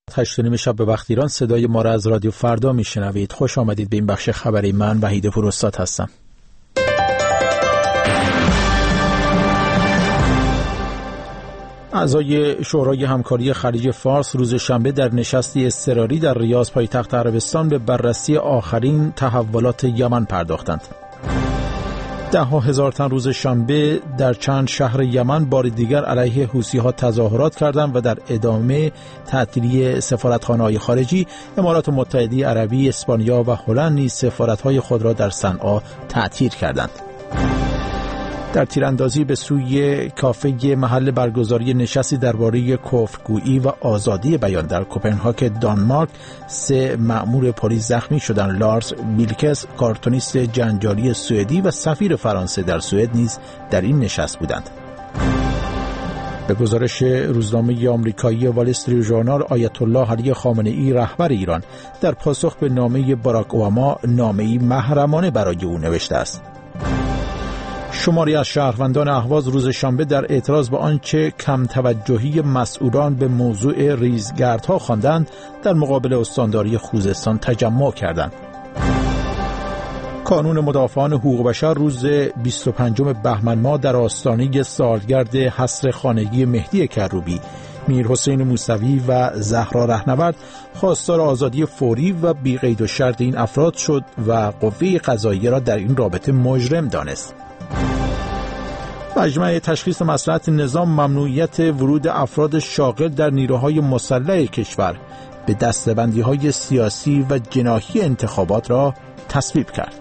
8:30 شب به وقت ایران صدای ما را از رادیو فردا میشنوید. خوش آمدید به این بخش خبری. من وحید پوراستاد هستم. اعضای شورای همکاری خلیج فارس روز شنبه در نشستی اضطراری در ریاض پایتخت عربستان به بررسی آخرین تحولات یمن پرداختند. 10,000 تن روز شنبه در چند شهر یمن بار دیگر علیه حوثی‌ها تظاهرات کردند و در ادامه تعطیلی سفارتخانه‌های خارجی، امارات متحده عربی، اسپانیا و هلند نیز سفارت‌های خود را در صنعا تعطیل کردند. در تیراندازی به سوی کافه محل برگزاری نشستی درباره کفرگویی و آزادی بیان در کوپنهاگ دانمارک 3 مأمور پلیس زخمی شدند. لارس بیلکس، کارتونیست جنجالی سوئدی و سفیر فرانسه در سوئد نیز در این نشست بودند. به گزارش روزنامه آمریکایی وال استریت ژورنال، آیت الله علی خامنه‌ای رهبر ایران در پاسخ به نامه باراک اوباما نامه‌ای محرمانه برای او نوشته است. شماری از شهروندان اهواز روز شنبه در اعتراض به آنچه کم توجهی مسئولان به موضوع ریزگردها خواندند، در مقابل استانداری خوزستان تجمع کردند. کانون مدافعان حقوق بشر روز 25 بهمن ماه در آستانه سالگرد حصر خانگی مهدی کروبی، میرحسین موسوی و زهرا رهنورد خواستار آزادی فوری و بی قید و شرط این افراد شد و قوه قضاییه را در این رابطه مجرم دانست. مجمع تشخیص مصلحت نظام ممنوعیت ورود افراد شاغل در نیروهای مسلح کشور به دسته‌بندی‌های سیاسی و جناحی انتخابات را تصویب کرد.